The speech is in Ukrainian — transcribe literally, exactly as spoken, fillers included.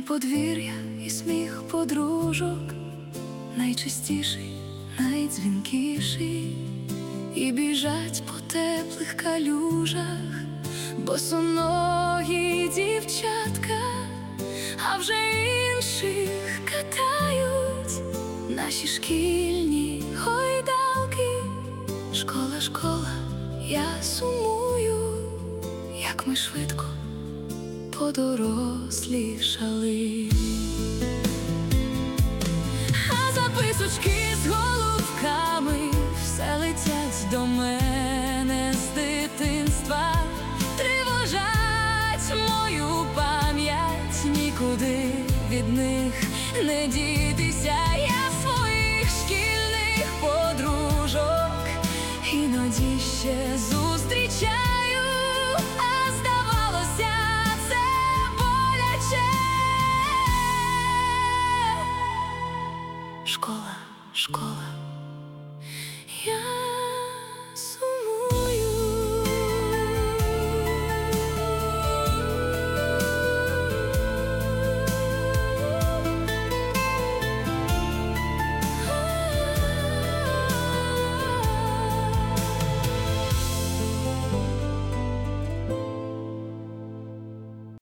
подвір'я і сміх подружок, найчистіший, найдзвінкіший, і біжать по теплих калюжах босоногі дівчатка, а вже інших катають наші шкільні гойдалки. Школа, школа, я сумую, як ми швидко подорослішали. А записочки з голубками все летять до мене з дитинства, тривожать мою пам'ять, нікуди від них не дітися. Я своїх шкільних подружок іноді ще зустрічаю, а здавалося, це боляче. Школа, школа,